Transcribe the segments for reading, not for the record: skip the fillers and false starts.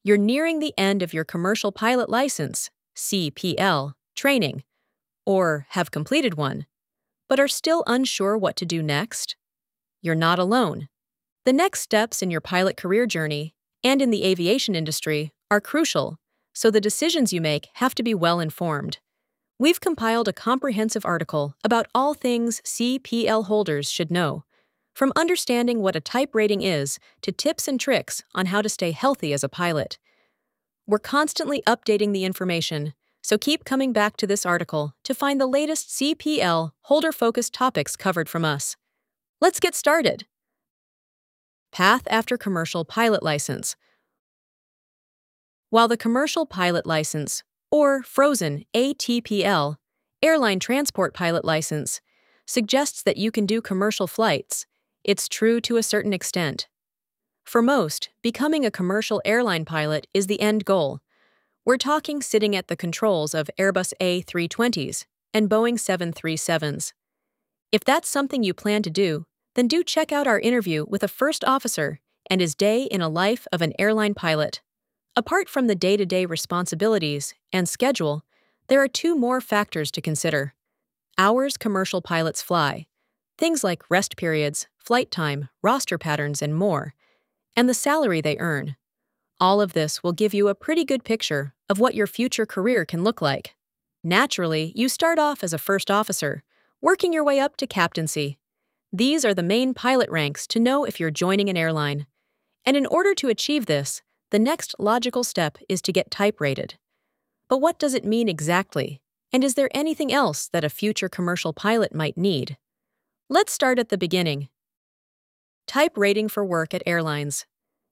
You're nearing the end of your commercial pilot license, CPL, training, or have completed one, but are still unsure what to do next? You're not alone. The next steps in your pilot career journey and in the aviation industry are crucial, so the decisions you make have to be well informed. We've compiled a comprehensive article about all things CPL holders should know, from understanding what a type rating is to tips and tricks on how to stay healthy as a pilot. We're constantly updating the information, so keep coming back to this article to find the latest CPL holder-focused topics covered from us. Let's get started. Path after commercial pilot license. While the commercial pilot license, or frozen ATPL, airline transport pilot license, suggests that you can do commercial flights, it's true to a certain extent. For most, becoming a commercial airline pilot is the end goal. We're talking sitting at the controls of Airbus A320s and Boeing 737s. If that's something you plan to do, then do check out our interview with a first officer and his day in a life of an airline pilot. Apart from the day-to-day responsibilities and schedule, there are two more factors to consider. Hours commercial pilots fly, things like rest periods, flight time, roster patterns, and more, and the salary they earn. All of this will give you a pretty good picture of what your future career can look like. Naturally, you start off as a first officer, working your way up to captaincy. These are the main pilot ranks to know if you're joining an airline. And in order to achieve this, the next logical step is to get type rated. But what does it mean exactly? And is there anything else that a future commercial pilot might need? Let's start at the beginning. Type rating for work at airlines.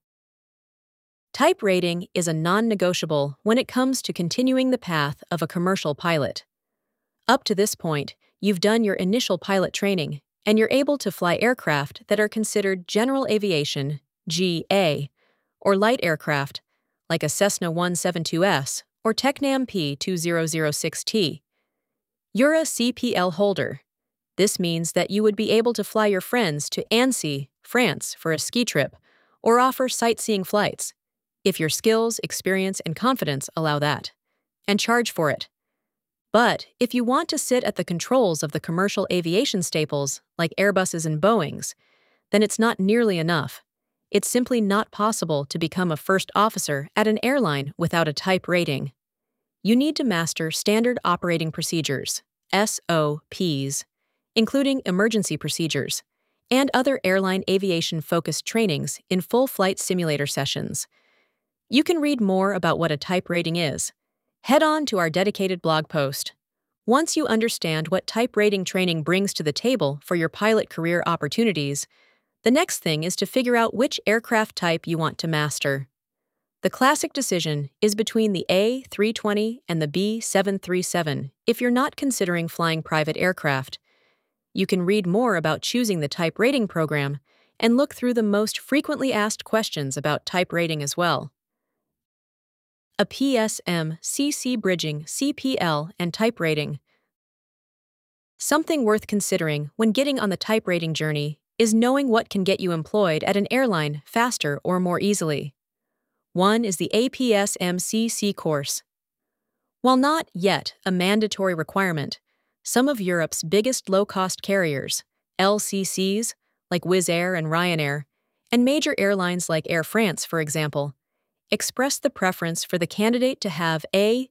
Type rating is a non-negotiable when it comes to continuing the path of a commercial pilot. Up to this point, you've done your initial pilot training, and you're able to fly aircraft that are considered general aviation, GA, or light aircraft, like a Cessna 172S or Tecnam P2006T. You're a CPL holder. This means that you would be able to fly your friends to Annecy, France for a ski trip, or offer sightseeing flights, if your skills, experience, and confidence allow that, and charge for it. But if you want to sit at the controls of the commercial aviation staples, like Airbuses and Boeings, then it's not nearly enough. It's simply not possible to become a first officer at an airline without a type rating. You need to master Standard Operating Procedures, SOPs, including emergency procedures, and other airline aviation-focused trainings in full flight simulator sessions. You can read more about what a type rating is. Head on to our dedicated blog post. Once you understand what type rating training brings to the table for your pilot career opportunities, the next thing is to figure out which aircraft type you want to master. The classic decision is between the A320 and the B737 if you're not considering flying private aircraft. You can read more about choosing the type rating program and look through the most frequently asked questions about type rating as well. A PSM CC bridging CPL and type rating. Something worth considering when getting on the type rating journey is knowing what can get you employed at an airline faster or more easily. One is the APSM-CC course. While not yet a mandatory requirement, some of Europe's biggest low-cost carriers, LCCs like Wizz Air and Ryanair, and major airlines like Air France, for example, express the preference for the candidate to have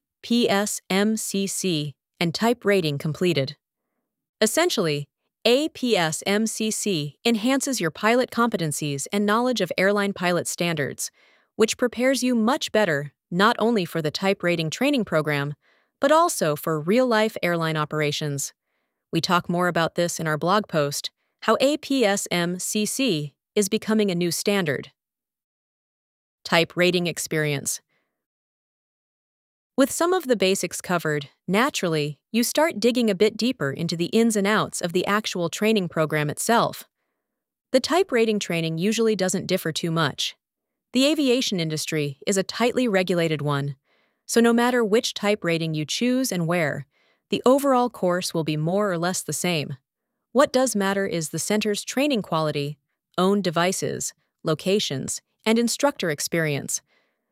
APSM-CC and type rating completed. Essentially, APSM-CC enhances your pilot competencies and knowledge of airline pilot standards, which prepares you much better not only for the type rating training program, but also for real-life airline operations. We talk more about this in our blog post, How APSM-CC is Becoming a New Standard. Type rating experience. With some of the basics covered, naturally, you start digging a bit deeper into the ins and outs of the actual training program itself. The type rating training usually doesn't differ too much. The aviation industry is a tightly regulated one, so no matter which type rating you choose and where, the overall course will be more or less the same. What does matter is the center's training quality, owned devices, locations, and instructor experience.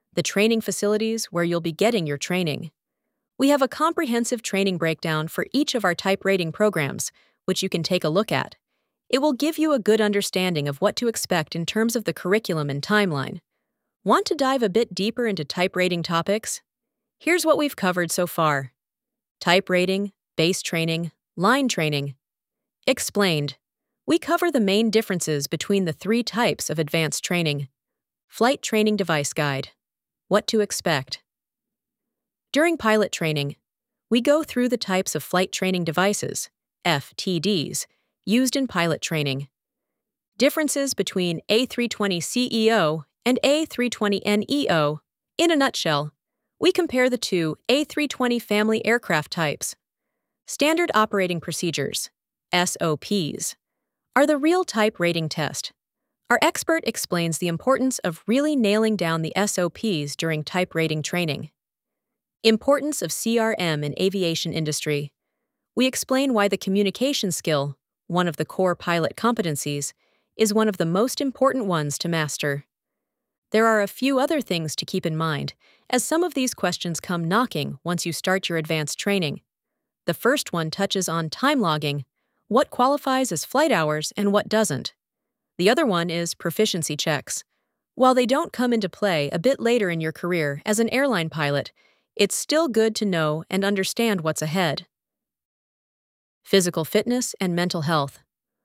the training facilities where you'll be getting your training. We have a comprehensive training breakdown for each of our type rating programs, which you can take a look at. It will give you a good understanding of what to expect in terms of the curriculum and timeline. Want to dive a bit deeper into type rating topics? Here's what we've covered so far. Type rating, base training, line training. Explained. We cover the main differences between the three types of advanced training. Flight Training Device Guide. What to expect. During pilot training, we go through the types of flight training devices, FTDs, used in pilot training. Differences between A320ceo and A320neo. In a nutshell, we compare the two A320 family aircraft types. Standard Operating Procedures, SOPs, are the real type rating test. Our expert explains the importance of really nailing down the SOPs during type rating training. Importance of CRM in aviation industry. We explain why the communication skill, one of the core pilot competencies, is one of the most important ones to master. There are a few other things to keep in mind, as some of these questions come knocking once you start your advanced training. The first one touches on time logging, what qualifies as flight hours and what doesn't. The other one is proficiency checks. While they don't come into play a bit later in your career as an airline pilot, it's still good to know and understand what's ahead. Physical fitness and mental health.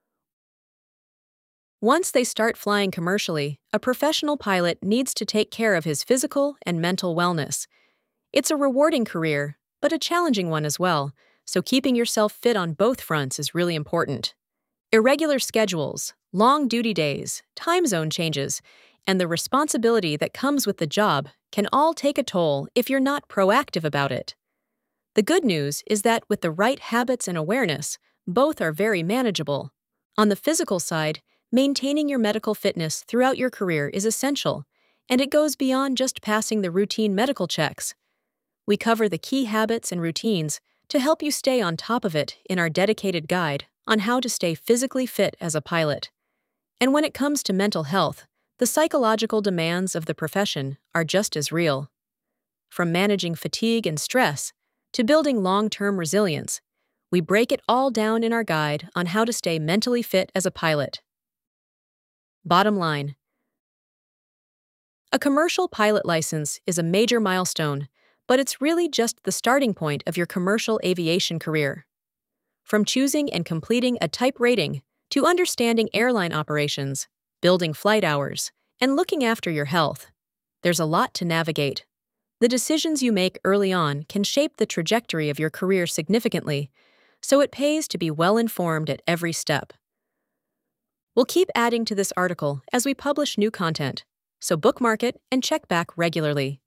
Once they start flying commercially, a professional pilot needs to take care of his physical and mental wellness. It's a rewarding career, but a challenging one as well, so keeping yourself fit on both fronts is really important. Irregular schedules, long duty days, time zone changes, and the responsibility that comes with the job can all take a toll if you're not proactive about it. The good news is that with the right habits and awareness, both are very manageable. On the physical side, maintaining your medical fitness throughout your career is essential, and it goes beyond just passing the routine medical checks. We cover the key habits and routines to help you stay on top of it in our dedicated guide on how to stay physically fit as a pilot. And when it comes to mental health, the psychological demands of the profession are just as real. From managing fatigue and stress to building long-term resilience, we break it all down in our guide on how to stay mentally fit as a pilot. Bottom line. A commercial pilot license is a major milestone, but it's really just the starting point of your commercial aviation career. From choosing and completing a type rating to understanding airline operations, building flight hours, and looking after your health, there's a lot to navigate. The decisions you make early on can shape the trajectory of your career significantly, so it pays to be well-informed at every step. We'll keep adding to this article as we publish new content, so bookmark it and check back regularly.